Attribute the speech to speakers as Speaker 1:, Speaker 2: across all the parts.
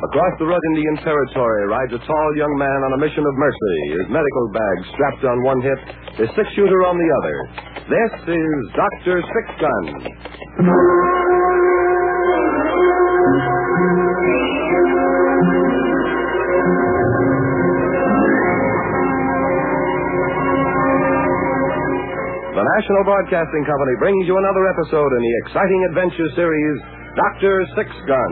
Speaker 1: Across the Rudd Indian Territory rides a tall young man on a mission of mercy, his medical bag strapped on one hip, his six-shooter on the other. This is Dr. Six-Gun. The National Broadcasting Company brings you another episode in the exciting adventure series, Dr. Six-Gun.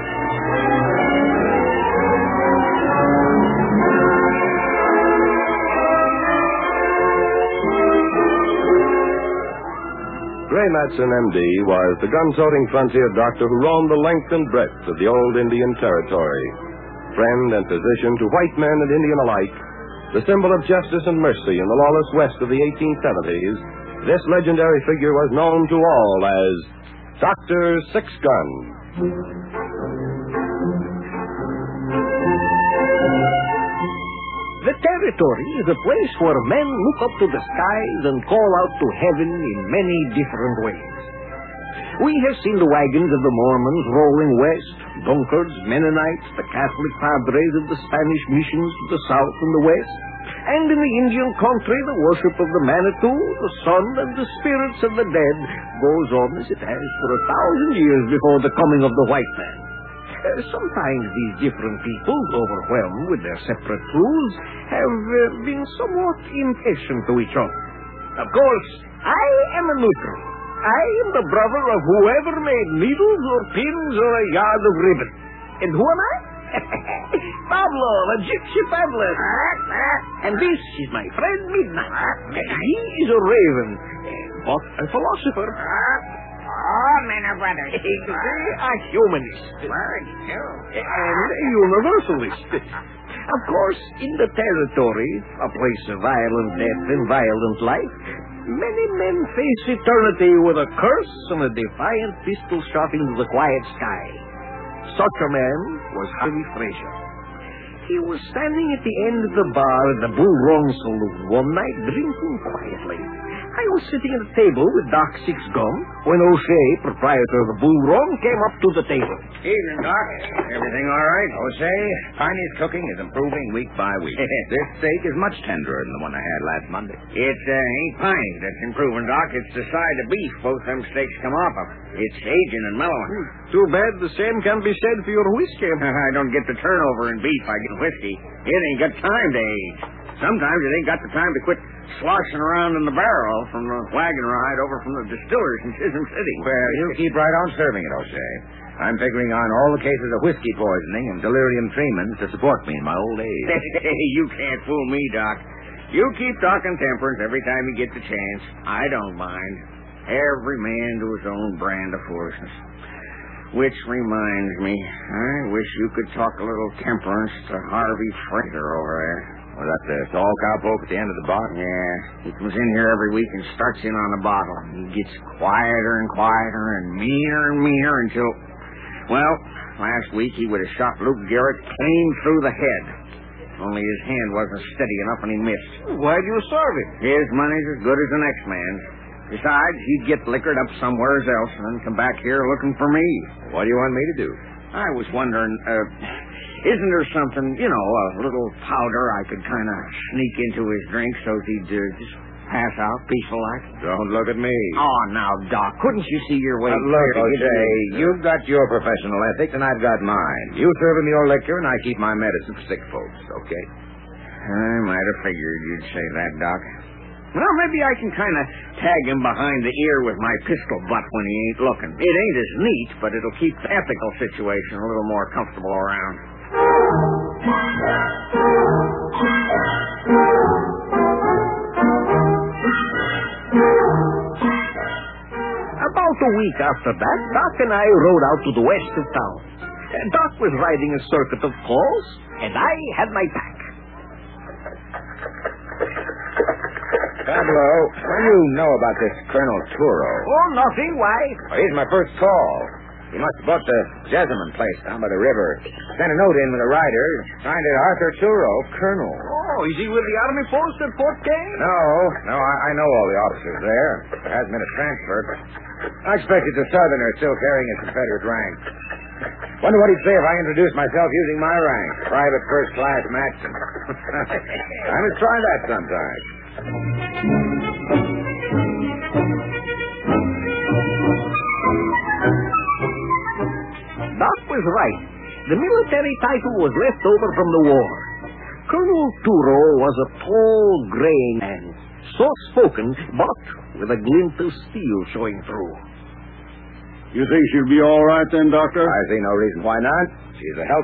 Speaker 1: Gray Matson, M.D., was the gun-toting frontier doctor who roamed the length and breadth of the old Indian Territory. Friend and physician to white men and Indian alike, the symbol of justice and mercy in the lawless West of the 1870s, this legendary figure was known to all as Dr. Six-Gun.
Speaker 2: The Territory is a place where men look up to the skies and call out to heaven in many different ways. We have seen the wagons of the Mormons rolling west, Dunkards, Mennonites, the Catholic Padres of the Spanish missions to the south and the west, and in the Indian country the worship of the Manitou, the sun, and the spirits of the dead goes on as it has for 1,000 years before the coming of the white man. Sometimes these different peoples, overwhelmed with their separate crews, have been somewhat impatient to each other. Of course, I am a neutral. I am the brother of whoever made needles or pins or a yard of ribbon. And who am I? Pablo, a gypsy peddler. And this is my friend Midnight. He is a raven, but a philosopher.
Speaker 3: Oh, men are brothers.
Speaker 2: A humanist.
Speaker 3: Words, too.
Speaker 2: And a universalist. Of course, in the Territory, a place of violent death and violent life, many men face eternity with a curse and a defiant pistol shot into the quiet sky. Such a man was Harvey Frazier. He was standing at the end of the bar at the Bull Run Saloon one night, drinking quietly. I was sitting at a table with Doc Six-Gun when O'Shea, proprietor of the Bull Run, came up to the table.
Speaker 3: Evening, Doc. Everything all right? O'Shea, Piney's cooking is improving week by week. This steak is much tenderer than the one I had last Monday. It ain't Piney that's improving, Doc. It's the side of beef both them steaks come off of. It's aging and mellowing.
Speaker 2: Too bad the same can be said for your whiskey.
Speaker 3: I don't get the turnover in beef I get in whiskey. It ain't got time to age. Sometimes it ain't got the time to quit sloshing around in the barrel from the wagon ride over from the distillers in Chisholm City.
Speaker 4: Well, you keep right on serving it, O'Shea. I'm figuring on all the cases of whiskey poisoning and delirium tremens to support me in my old age.
Speaker 3: You can't fool me, Doc. You keep talking temperance every time you get the chance. I don't mind. Every man to his own brand of foolishness. Which reminds me, I wish you could talk a little temperance to Harvey Fraser over there.
Speaker 4: Was that the tall cowpoke at the end of the bar?
Speaker 3: Yeah, he comes in here every week and starts in on a bottle. He gets quieter and quieter and meaner until... Well, last week he would have shot Luke Garrett clean through the head. Only his hand wasn't steady enough and he missed.
Speaker 2: Why do you serve him?
Speaker 3: His money's as good as the next man's. Besides, he'd get liquored up somewhere else and then come back here looking for me.
Speaker 4: What do you want me to do?
Speaker 3: I was wondering, isn't there something, a little powder I could kind of sneak into his drink so he'd just pass out peaceful like?
Speaker 4: Don't look at me.
Speaker 3: Oh, now, Doc, couldn't you see your way?
Speaker 4: Look, O'Shea, you've got your professional ethics and I've got mine. You serve him your liquor and I keep my medicine for sick folks, okay?
Speaker 3: I might have figured you'd say that, Doc. Well, maybe I can kind of tag him behind the ear with my pistol butt when he ain't looking. It ain't as neat, but it'll keep the ethical situation a little more comfortable around.
Speaker 2: About a week after that, Doc and I rode out to the west of town. Doc was riding a circuit of calls, and I had my pack.
Speaker 4: Pablo, what do you know about this Colonel Turo?
Speaker 2: Oh, nothing. Why?
Speaker 4: Well, he's my first call. He must have bought the Jessamine place down by the river. Sent a note in with a rider. Signed it Arthur Turo, Colonel.
Speaker 2: Oh, is he with the Army post at Fort Kane?
Speaker 4: No, I know all the officers there. There hasn't been a transfer. I expect it's a Southerner still carrying his Confederate rank. Wonder what he'd say if I introduced myself using my rank, Private First Class Matson. I must try that sometime.
Speaker 2: Doc was right. The military title was left over from the war. Colonel Turo was a tall, gray man, soft-spoken, but with a glint of steel showing through.
Speaker 5: You think she'll be all right then, Doctor?
Speaker 4: I see no reason why not. She's a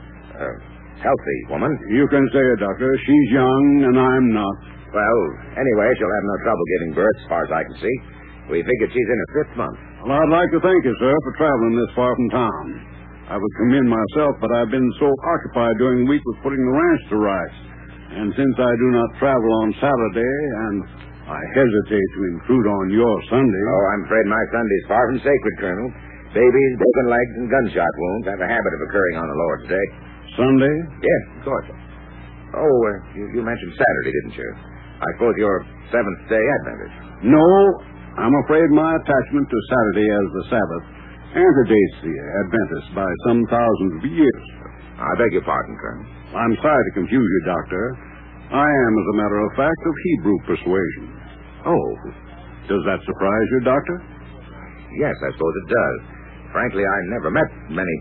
Speaker 4: healthy woman.
Speaker 5: You can say it, Doctor. She's young, and I'm not.
Speaker 4: Well, anyway, she'll have no trouble giving birth, as far as I can see. We figured she's in her 5th month.
Speaker 5: Well, I'd like to thank you, sir, for traveling this far from town. I would come in myself, but I've been so occupied during the week with putting the ranch to rights. And since I do not travel on Saturday, and I hesitate to intrude on your Sunday...
Speaker 4: Oh, I'm afraid my Sunday's far from sacred, Colonel. Babies, broken legs, and gunshot wounds have a habit of occurring on the Lord's Day.
Speaker 5: Sunday?
Speaker 4: Yes, of course. Oh, you mentioned Saturday, didn't you? I suppose you're Seventh-day Adventist.
Speaker 5: No, I'm afraid my attachment to Saturday as the Sabbath antedates the Adventist by some thousands of years.
Speaker 4: I beg your pardon, Colonel.
Speaker 5: I'm sorry to confuse you, Doctor. I am, as a matter of fact, of Hebrew persuasion.
Speaker 4: Oh.
Speaker 5: Does that surprise you, Doctor?
Speaker 4: Yes, I suppose it does. Frankly, I never met many...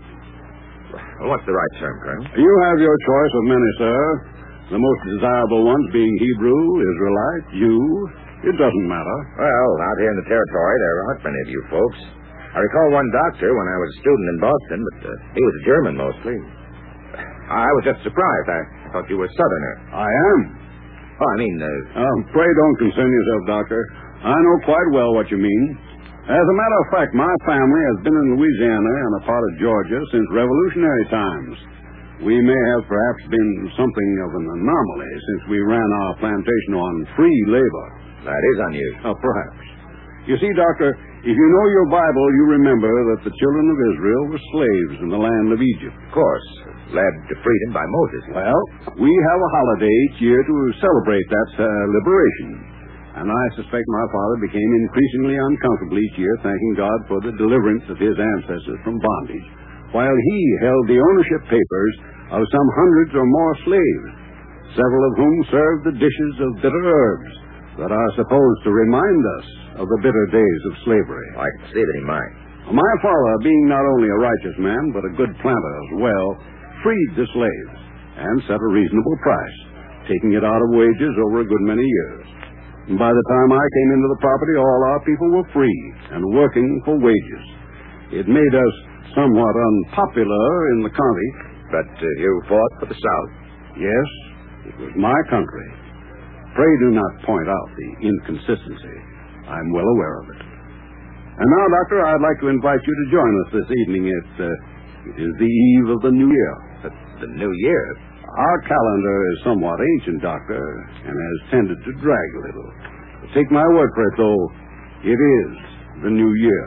Speaker 4: Well, what's the right term, Colonel?
Speaker 5: You have your choice of many, sir. The most desirable ones being Hebrew, Israelite, Jew. It doesn't matter.
Speaker 4: Well, out here in the territory, there aren't many of you folks. I recall one doctor when I was a student in Boston, but he was a German mostly. I was just surprised. I thought you were a Southerner.
Speaker 5: I am.
Speaker 4: Oh, I mean...
Speaker 5: pray don't concern yourself, Doctor. I know quite well what you mean. As a matter of fact, my family has been in Louisiana and a part of Georgia since Revolutionary times. We may have perhaps been something of an anomaly since we ran our plantation on free labor.
Speaker 4: That is unusual.
Speaker 5: Perhaps. You see, Doctor, if you know your Bible, you remember that the children of Israel were slaves in the land of Egypt.
Speaker 4: Of course, led to freedom by Moses.
Speaker 5: Well, we have a holiday each year to celebrate that liberation. And I suspect my father became increasingly uncomfortable each year, thanking God for the deliverance of his ancestors from bondage, while he held the ownership papers of some hundreds or more slaves, several of whom served the dishes of bitter herbs that are supposed to remind us of the bitter days of slavery.
Speaker 4: I can see that he might.
Speaker 5: My father, being not only a righteous man, but a good planter as well, freed the slaves and set a reasonable price, taking it out of wages over a good many years. And by the time I came into the property, all our people were free and working for wages. It made us somewhat unpopular in the county.
Speaker 4: But you fought for the South?
Speaker 5: Yes, it was my country. Pray do not point out the inconsistency. I'm well aware of it. And now, Doctor, I'd like to invite you to join us this evening. It is the eve of the New Year.
Speaker 4: The New Year?
Speaker 5: Our calendar is somewhat ancient, Doctor, and has tended to drag a little. Take my word for it, though, it is the New Year.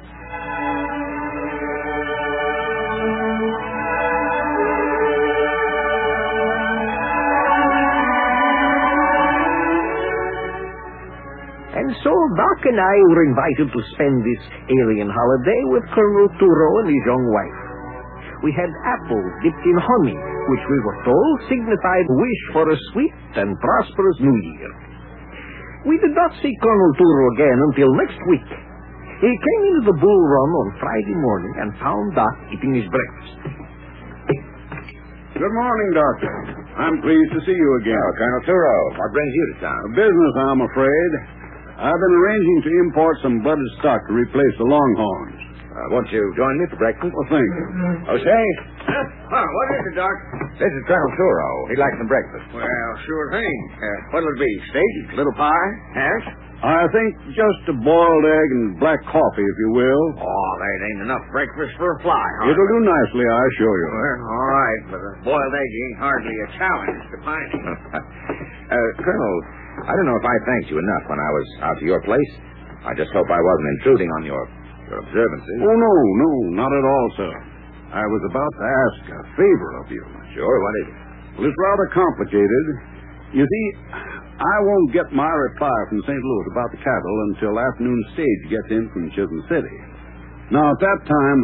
Speaker 2: And so Doc and I were invited to spend this alien holiday with Colonel Turo and his young wife. We had apples dipped in honey, which we were told signified a wish for a sweet and prosperous New Year. We did not see Colonel Turo again until next week. He came into the Bull Run on Friday morning and found Doc eating his breakfast.
Speaker 5: Good morning, Doctor. I'm pleased to see you again.
Speaker 4: Oh, Colonel Turo, what brings you to town?
Speaker 5: Business, I'm afraid. I've been arranging to import some budded stock to replace the Longhorns.
Speaker 4: Won't you join me for breakfast?
Speaker 5: Well, thank you.
Speaker 4: Oh, say.
Speaker 3: What is it, Doc?
Speaker 4: This is Colonel Turo. He'd like some breakfast.
Speaker 3: Well, sure thing. What'll it be? Steak? Little pie? Hash?
Speaker 5: I think just a boiled egg and black coffee, if you will.
Speaker 3: Oh, that ain't enough breakfast for a fly, huh?
Speaker 5: It'll do nicely, I assure you.
Speaker 3: Well, all right, but a boiled egg ain't hardly a challenge to finding.
Speaker 4: Colonel, I don't know if I thanked you enough when I was out to your place. I just hope I wasn't intruding on your observances.
Speaker 5: Oh, no, not at all, sir. I was about to ask a favor of you.
Speaker 4: Sure, what is it?
Speaker 5: Well, it's rather complicated. You see, I won't get my reply from St. Louis about the cattle until afternoon stage gets in from Chisholm City. Now, at that time,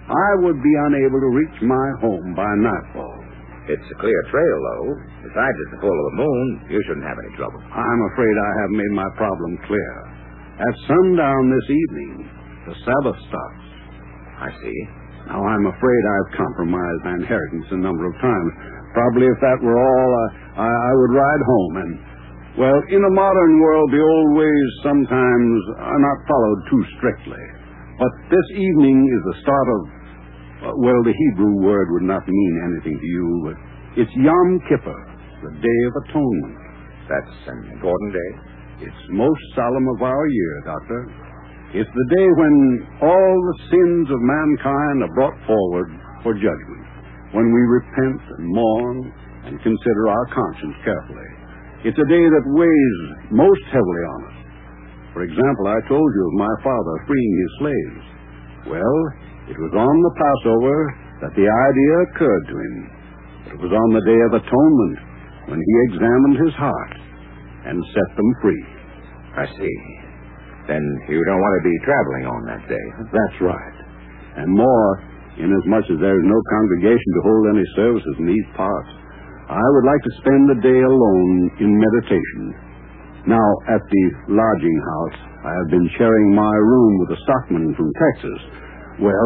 Speaker 5: I would be unable to reach my home by nightfall.
Speaker 4: It's a clear trail, though. Besides, it's the full of a moon. You shouldn't have any trouble.
Speaker 5: I'm afraid I have made my problem clear. At sundown this evening, the Sabbath starts.
Speaker 4: I see.
Speaker 5: Now, I'm afraid I've compromised my inheritance a number of times. Probably if that were all, I would ride home. And, well, in a modern world, the old ways sometimes are not followed too strictly. But this evening is the start of, well, the Hebrew word would not mean anything to you, but it's Yom Kippur, the Day of Atonement.
Speaker 4: That's an important day.
Speaker 5: It's most solemn of our year, Doctor. It's the day when all the sins of mankind are brought forward for judgment, when we repent and mourn and consider our conscience carefully. It's a day that weighs most heavily on us. For example, I told you of my father freeing his slaves. Well, it was on the Passover that the idea occurred to him. It was on the Day of Atonement when he examined his heart and set them free.
Speaker 4: I see. Then you don't want to be traveling on that day.
Speaker 5: That's right. And more, inasmuch as there is no congregation to hold any services in these parts, I would like to spend the day alone in meditation. Now, at the lodging house, I have been sharing my room with a stockman from Texas. Well,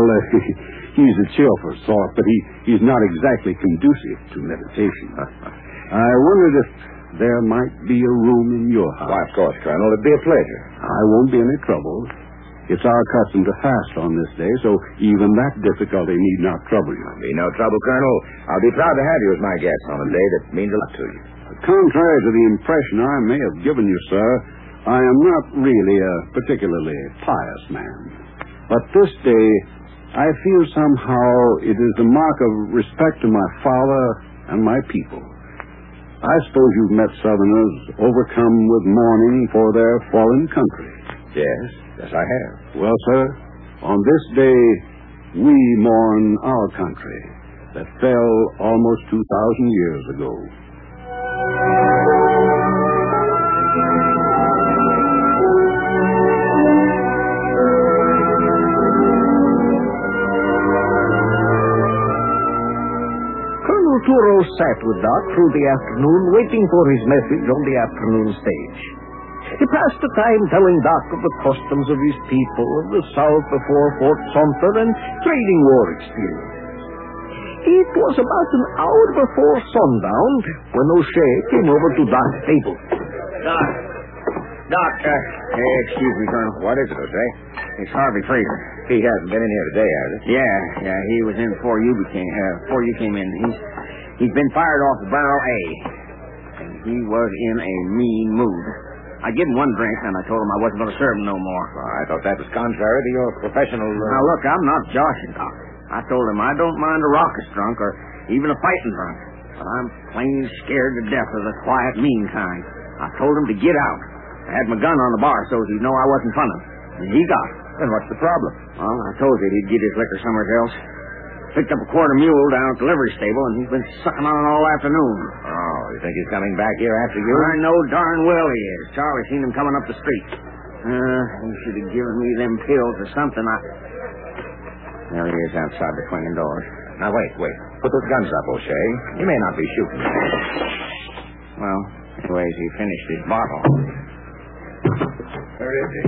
Speaker 5: he's a cheerful sort, but he's not exactly conducive to meditation. I wondered if there might be a room in your house.
Speaker 4: Why, of course, Colonel. It'd be a pleasure.
Speaker 5: I won't be any trouble. It's our custom to fast on this day, so even that difficulty need not trouble you.
Speaker 4: Be no trouble, Colonel. I'll be proud to have you as my guest on a day that means a lot to you.
Speaker 5: Contrary to the impression I may have given you, sir, I am not really a particularly pious man. But this day, I feel somehow it is a mark of respect to my father and my people. I suppose you've met Southerners overcome with mourning for their fallen country.
Speaker 4: Yes, I have.
Speaker 5: Well, sir, on this day, we mourn our country that fell almost 2,000 years ago.
Speaker 2: Colonel Turo sat with Doc through the afternoon, waiting for his message on the afternoon stage. He passed the time telling Doc of the customs of his people, of the South before Fort Sumter, and trading war experience. It was about an hour before sundown when O'Shea came over to Doc's table.
Speaker 3: Doc, excuse me, Colonel.
Speaker 4: What is it, O'Shea?
Speaker 3: It's Harvey Fraser.
Speaker 4: He hasn't been in here today, has he?
Speaker 3: Yeah, he was in before you came in. He's been fired off the Barrel A, and he was in a mean mood. I gave him one drink, and I told him I wasn't going to serve him no more.
Speaker 4: Well, I thought that was contrary to your professional...
Speaker 3: Now, look, I'm not joshing, Doc. I told him I don't mind a raucous drunk or even a fighting drunk, but I'm plain scared to death of the quiet, mean kind. I told him to get out. I had my gun on the bar so he'd know I wasn't funning. And he got it.
Speaker 4: Then what's the problem?
Speaker 3: Well, I told you he'd get his liquor somewhere else. Picked up a quarter mule down at the livery stable, and he's been sucking on it all afternoon.
Speaker 4: Oh, you think he's coming back here after you?
Speaker 3: I know darn well he is. Charlie seen him coming up the street. He should have given me them pills or something. There he is outside the swinging doors.
Speaker 4: Now, wait. Put those guns up, O'Shea. He may not be shooting.
Speaker 3: Well, anyways, he finished his bottle.
Speaker 4: Where is he?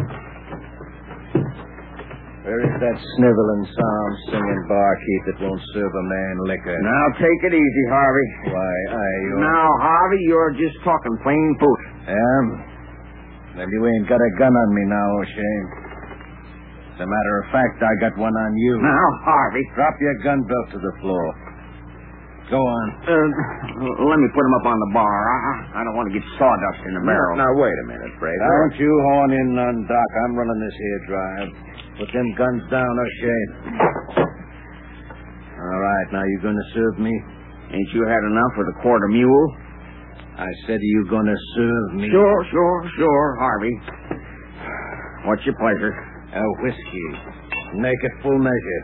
Speaker 6: Where is that sniveling, psalm-singing barkeep that won't serve a man liquor?
Speaker 3: Now, take it easy, Harvey.
Speaker 6: Why,
Speaker 3: Now, Harvey, you're just talking plain foot.
Speaker 6: Yeah? Well, you ain't got a gun on me now, O'Shea. As a matter of fact, I got one on you.
Speaker 3: Now, Harvey.
Speaker 6: Drop your gun belt to the floor. Go on.
Speaker 3: Let me put him up on the bar. I don't want to get sawdust in the barrel.
Speaker 4: Now, wait a minute, Fraser.
Speaker 6: Don't you horn in none, Doc. I'm running this here drive. Put them guns down, O'Shea. All right, now you gonna serve me?
Speaker 3: Ain't you had enough with a quarter mule?
Speaker 6: I said, are you gonna serve me?
Speaker 3: Sure, Harvey. What's your pleasure?
Speaker 6: A whiskey. Make it full measure.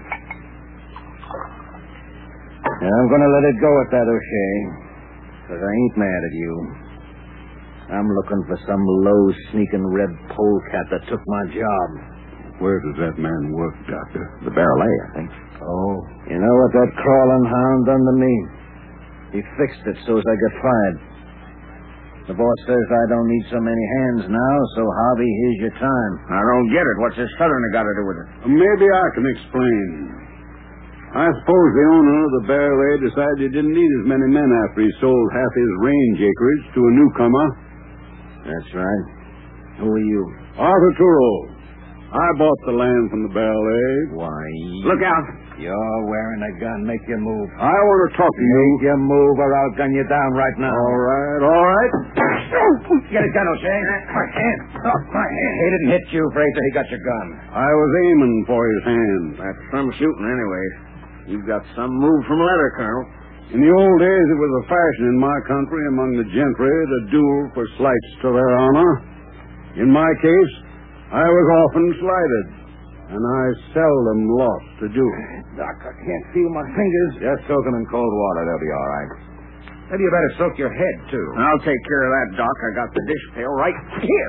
Speaker 6: I'm gonna let it go at that, O'Shea. Because I ain't mad at you. I'm looking for some low, sneaking red polecat that took my job.
Speaker 5: Where does that man work, Doctor?
Speaker 4: The Barrel A, I think.
Speaker 6: Oh, You know what that crawling hound done to me? He fixed it so as I get fired. The boss says I don't need so many hands now, so Harvey, here's your time.
Speaker 3: I don't get it. What's this southerner got to do with it?
Speaker 5: Maybe I can explain. I suppose the owner of the Barrelay decided he didn't need as many men after he sold half his range acreage to a newcomer.
Speaker 6: That's right. Who are you?
Speaker 5: Arthur Turo. I bought the land from the Barrelay.
Speaker 6: Why,
Speaker 3: Look out.
Speaker 6: you're wearing a gun. Make your move.
Speaker 5: I want to talk to you.
Speaker 6: Make your move or I'll gun you down right now.
Speaker 5: All right, all right.
Speaker 6: Get a gun, O'Shea. My hand. Oh, my hand. He didn't hit you, Fraser. He got your gun.
Speaker 5: I was aiming for his hand.
Speaker 3: That's some shooting, anyways. You've got some move from leather, Colonel.
Speaker 5: In the old days, it was a fashion in my country among the gentry to duel for slights to their honor. In my case, I was often slighted, and I seldom lost a duel.
Speaker 6: Doc, I can't feel my fingers.
Speaker 4: Just soak them in cold water. They'll be all right.
Speaker 6: Maybe you better soak your head, too.
Speaker 3: I'll take care of that, Doc. I got the dish pail right here.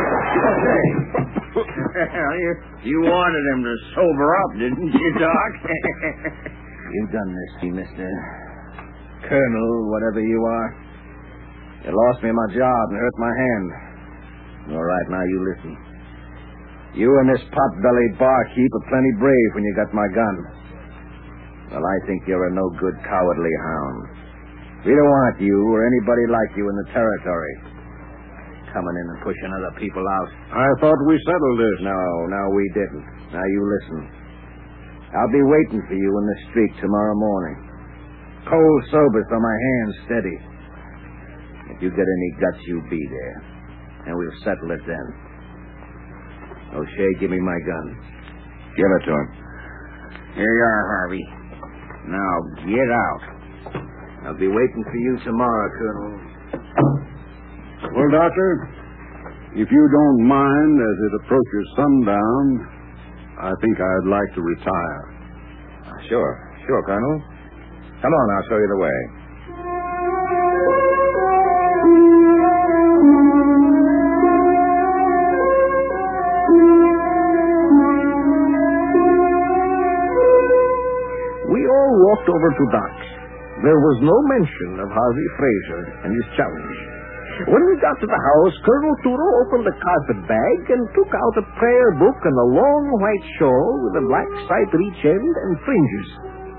Speaker 3: You wanted him to sober up, didn't you, Doc?
Speaker 6: You've done this, Mr. Colonel, whatever you are. You lost me my job and hurt my hand. All right, now you listen. You and this pot-bellied barkeep are plenty brave when you got my gun. Well, I think you're a no-good, cowardly hound. We don't want you or anybody like you in the territory. Coming in and pushing other people out.
Speaker 5: I thought we settled this.
Speaker 6: No, we didn't. Now you listen. I'll be waiting for you in the street tomorrow morning. Cold sober so my hand's steady. If you get any guts, you be there. And we'll settle it then. O'Shea, give me my gun.
Speaker 4: Give it to him.
Speaker 3: Here you are, Harvey. Now, get out.
Speaker 6: I'll be waiting for you tomorrow, Colonel.
Speaker 5: Well, Doctor, if you don't mind as it approaches sundown, I think I'd like to retire.
Speaker 4: Sure, Colonel. Come on, I'll show you the way.
Speaker 2: We all walked over to Doc's. There was no mention of Harvey Fraser and his challenge. When we got to the house, Colonel Turo opened a carpet bag and took out a prayer book and a long white shawl with a black striped reach end and fringes.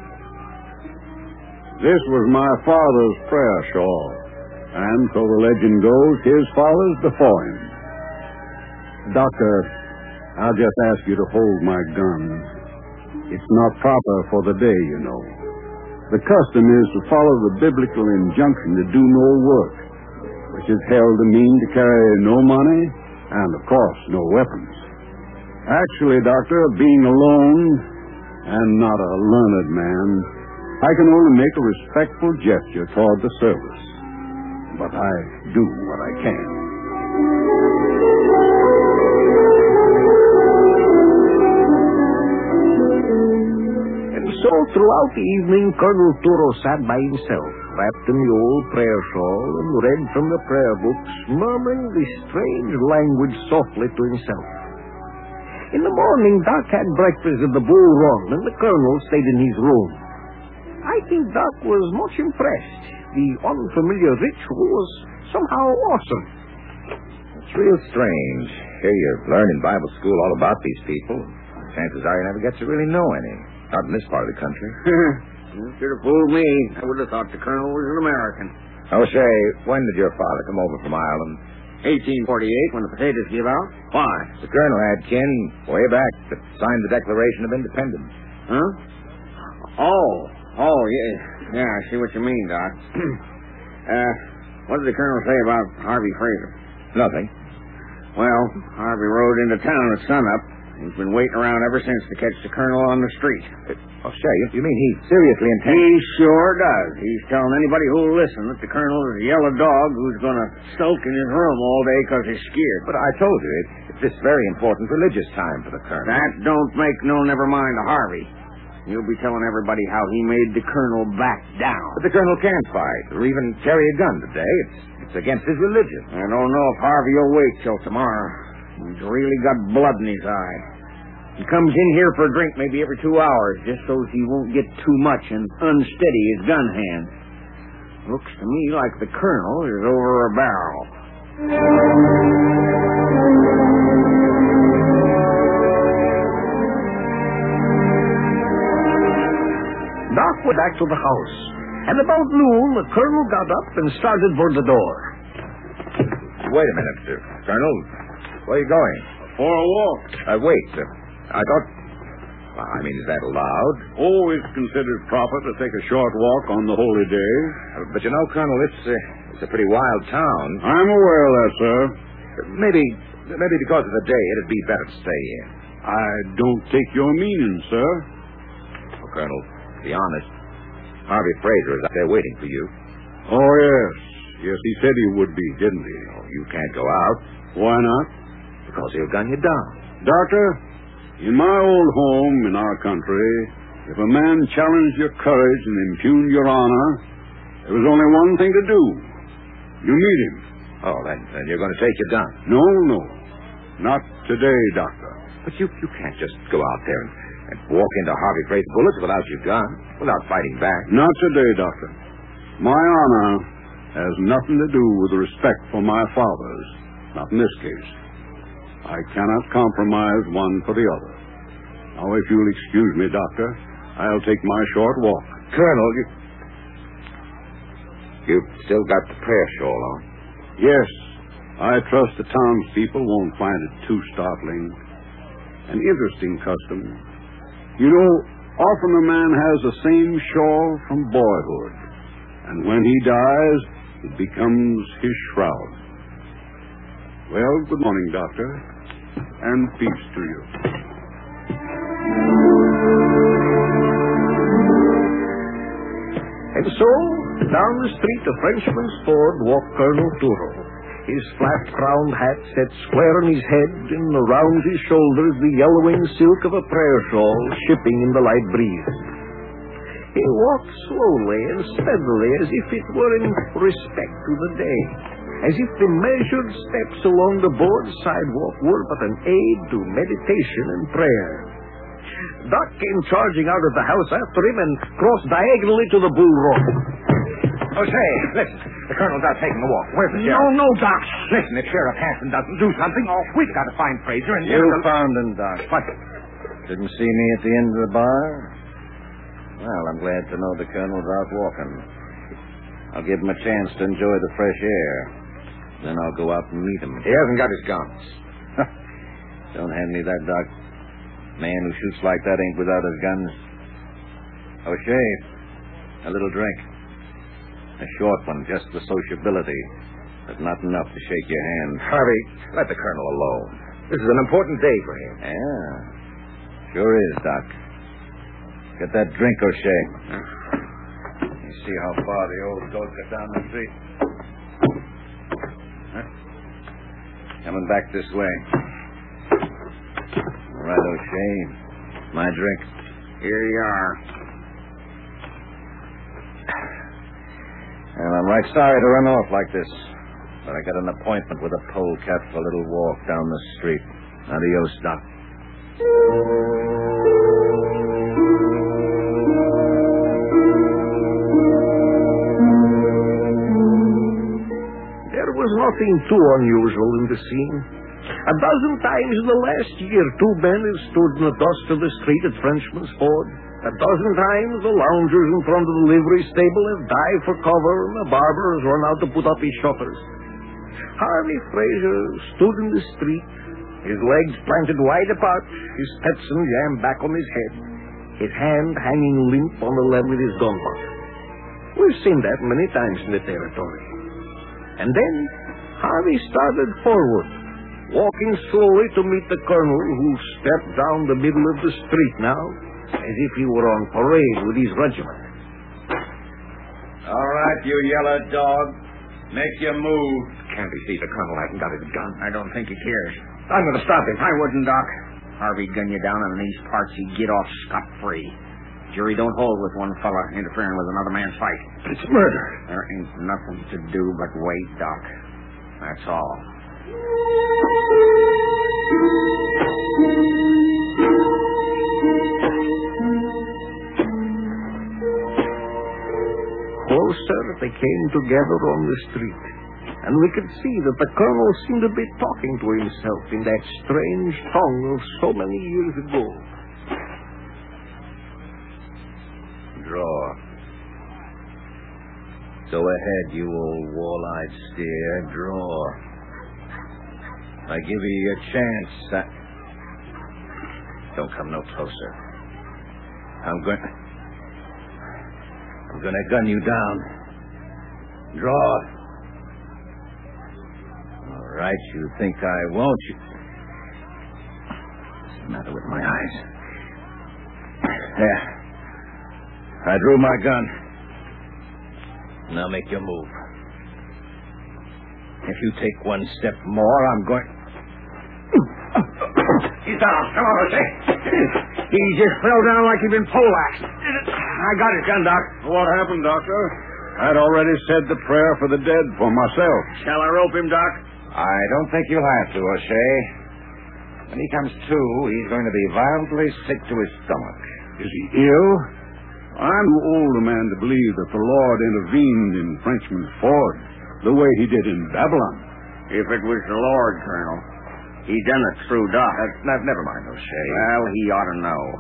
Speaker 5: This was my father's prayer shawl, and so the legend goes, his fathers before him. Doctor, I'll just ask you to hold my gun. It's not proper for the day, you know. The custom is to follow the biblical injunction to do no work, which is held to mean to carry no money and, of course, no weapons. Actually, Doctor, being alone and not a learned man, I can only make a respectful gesture toward the service. But I do what I can.
Speaker 2: So, throughout the evening, Colonel Turo sat by himself, wrapped in the old prayer shawl, and read from the prayer books, murmuring the strange language softly to himself. In the morning, Doc had breakfast at the Bull Run, and the Colonel stayed in his room. I think Doc was much impressed. The unfamiliar ritual was somehow awesome.
Speaker 4: It's real strange. Here you learn in Bible school all about these people. Chances are you never get to really know any. Not in this part of the country.
Speaker 3: You should have fooled me. I would have thought the Colonel was an American.
Speaker 4: O'Shea, when did your father come over from Ireland?
Speaker 3: 1848, when the potatoes give out. Why?
Speaker 4: The Colonel had kin way back that signed the Declaration of Independence.
Speaker 3: Huh? Oh, yeah. Yeah, I see what you mean, Doc. What did the Colonel say about Harvey Fraser?
Speaker 4: Nothing.
Speaker 3: Well, Harvey rode into town at sunup. He's been waiting around ever since to catch the Colonel on the street.
Speaker 4: O'Shea, you mean he seriously intends...
Speaker 3: He sure does. He's telling anybody who'll listen that the Colonel is a yellow dog who's going to sulk in his room all day because he's scared.
Speaker 4: But I told you, it's this very important religious time for the Colonel.
Speaker 3: That don't make no never mind to Harvey. You'll be telling everybody how he made the Colonel back down.
Speaker 4: But the Colonel can't fight or even carry a gun today. It's against his religion.
Speaker 3: I don't know if Harvey will wait till tomorrow. He's really got blood in his eye. He comes in here for a drink maybe every 2 hours, just so he won't get too much and unsteady his gun hand. Looks to me like the colonel is over a barrel.
Speaker 2: Doc went back to the house, and about noon, the colonel got up and started for the door.
Speaker 4: Wait a minute, sir. Colonel. Where are you going?
Speaker 5: For a walk.
Speaker 4: Wait, sir. I thought... is that allowed?
Speaker 5: Oh, it's considered proper to take a short walk on the holy day.
Speaker 4: But you know, Colonel, it's a pretty wild town.
Speaker 5: I'm aware of that, sir.
Speaker 4: Maybe because of the day, it'd be better to stay here.
Speaker 5: I don't take your meaning, sir.
Speaker 4: Well, Colonel, to be honest, Harvey Fraser is out there waiting for you.
Speaker 5: Oh, yes. Yes, he said he would be, didn't he?
Speaker 4: Oh, you can't go out.
Speaker 5: Why not?
Speaker 4: Because he'll gun you down.
Speaker 5: Doctor, in my old home in our country, if a man challenged your courage and impugned your honor, there was only one thing to do. You meet him.
Speaker 4: Oh, then you're going to take your gun.
Speaker 5: No. Not today, Doctor.
Speaker 4: But you can't just go out there and walk into Harvey Fraser's bullets without your gun, without fighting back.
Speaker 5: Not today, Doctor. My honor has nothing to do with the respect for my fathers. Not in this case. I cannot compromise one for the other. Now, if you'll excuse me, Doctor, I'll take my short walk.
Speaker 4: Colonel, you've still got the prayer shawl on.
Speaker 5: Yes, I trust the townspeople won't find it too startling. An interesting custom. You know, often a man has the same shawl from boyhood, and when he dies, it becomes his shroud. Well, good morning, Doctor, and peace to you.
Speaker 2: And so, down the street of Frenchman's Ford walked Colonel Turo, his flat-crowned hat set square on his head, and around his shoulders the yellowing silk of a prayer shawl shipping in the light breeze. He walked slowly and steadily, as if it were in respect to the day, as if the measured steps along the board sidewalk were but an aid to meditation and prayer. Doc came charging out of the house after him and crossed diagonally to the bull rope.
Speaker 4: Oh, say, listen. The colonel's out taking a walk. Where's the sheriff?
Speaker 2: No, Doc.
Speaker 4: Listen, if Sheriff Hanson doesn't do something, we've got to find Fraser and...
Speaker 6: You found him, Doc.
Speaker 4: What?
Speaker 6: Didn't see me at the end of the bar? Well, I'm glad to know the colonel's out walking. I'll give him a chance to enjoy the fresh air. Then I'll go out and meet him.
Speaker 4: He hasn't got his guns.
Speaker 6: Don't hand me that, Doc. Man who shoots like that ain't without his guns. O'Shea, a little drink. A short one, just for sociability, but not enough to shake your hand.
Speaker 4: Harvey, let the colonel alone. This is an important day for him.
Speaker 6: Yeah, sure is, Doc. Get that drink, O'Shea. You see how far the old goat got down the street? Huh? Coming back this way. All right, O'Shea. My drink.
Speaker 3: Here you are.
Speaker 6: And I'm right sorry to run off like this, but I got an appointment with a polecat for a little walk down the street. Adios, Doc.
Speaker 2: There was nothing too unusual in the scene. A dozen times in the last year, two men have stood in the dust of the street at Frenchman's Ford. A dozen times, the loungers in front of the livery stable have dived for cover, and the barber has run out to put up his shutters. Harvey Fraser stood in the street, his legs planted wide apart, his Stetson jammed back on his head, his hand hanging limp on the lead with his gun butt. We've seen that many times in the territory. And then Harvey started forward, walking slowly to meet the colonel, who stepped down the middle of the street now, as if he were on parade with his regiment.
Speaker 4: All right, you yellow dog. Make your move. Can't he see the colonel hasn't got his gun?
Speaker 3: I don't think he cares.
Speaker 4: I'm going to stop him.
Speaker 3: I wouldn't, Doc. Harvey'd gun you down, and in these parts he'd get off scot-free. Jury don't hold with one fella interfering with another man's fight.
Speaker 4: But it's murder.
Speaker 3: There ain't nothing to do but wait, Doc. That's all.
Speaker 2: sir, they came together on the street, and we could see that the colonel seemed to be talking to himself in that strange tongue of so many years ago.
Speaker 6: Draw. Go ahead, you old wall-eyed steer. Draw. I give you your chance. Don't come no closer. I'm gonna gun you down. Draw. All right, you think I won't? What's the matter with my eyes? There. I drew my gun. Now make your move. If you take one step more, I'm going...
Speaker 3: He's down. Come on, Jose. He just fell down like he'd been poleaxed. I got his gun, Doc.
Speaker 5: What happened, Doctor? I'd already said the prayer for the dead for myself.
Speaker 3: Shall I rope him, Doc?
Speaker 4: I don't think you'll have to, O'Shea. When he comes to, he's going to be violently sick to his stomach.
Speaker 5: Is he ill? I'm too old a man to believe that the Lord intervened in Frenchman's Ford the way he did in Babylon.
Speaker 3: If it was the Lord, Colonel, he done it through Doc.
Speaker 4: Never mind, O'Shea.
Speaker 3: Well, he ought to know.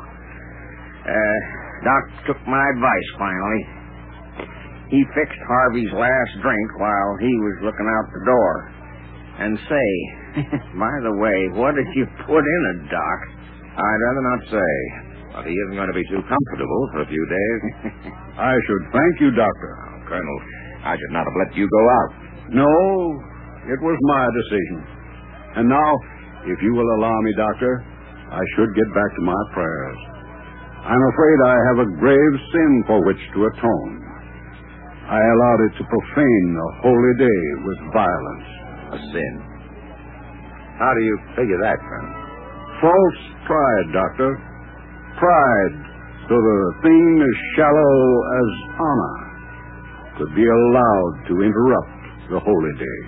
Speaker 3: Doc took my advice finally. He fixed Harvey's last drink while he was looking out the door. And say, by the way, what did you put in it, Doc?
Speaker 4: I'd rather not say. But he isn't going to be too comfortable for a few days.
Speaker 5: I should thank you, Doctor.
Speaker 4: Colonel, I should not have let you go out.
Speaker 5: No, it was my decision. And now, if you will allow me, Doctor, I should get back to my prayers. I'm afraid I have a grave sin for which to atone. I allowed it to profane a holy day with violence.
Speaker 4: A sin. How do you figure that, Colonel?
Speaker 5: False pride, Doctor. Pride, so the thing as shallow as honor could be allowed to interrupt the holy day.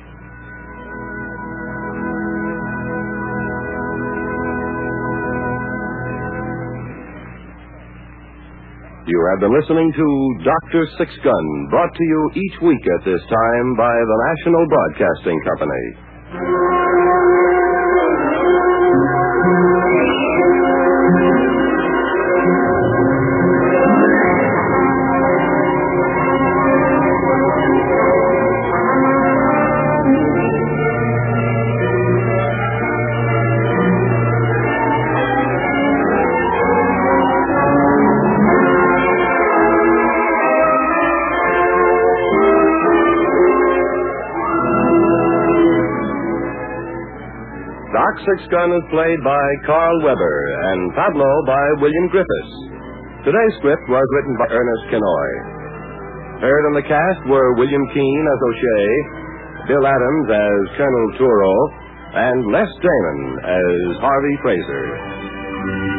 Speaker 1: You have been listening to Dr. Six Gun, brought to you each week at this time by the National Broadcasting Company. Doc Six Gun is played by Carl Weber and Pablo by William Griffiths. Today's script was written by Ernest Kenoy. Heard on the cast were William Keane as O'Shea, Bill Adams as Colonel Turo, and Les Damon as Harvey Fraser.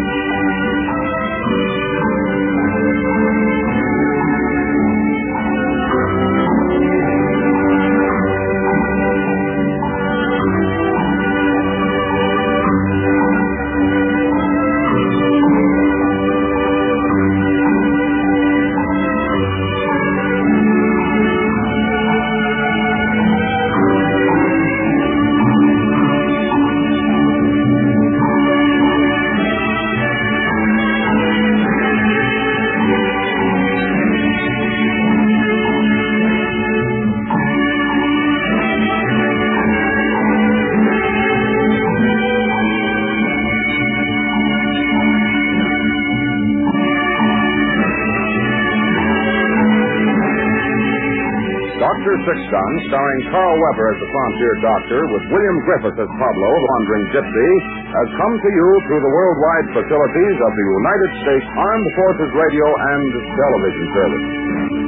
Speaker 7: Dr. Six Gun, starring Carl Weber as the frontier doctor, with William Griffiths as Pablo, the wandering gypsy, has come to you through the worldwide facilities of the United States Armed Forces Radio and Television Service.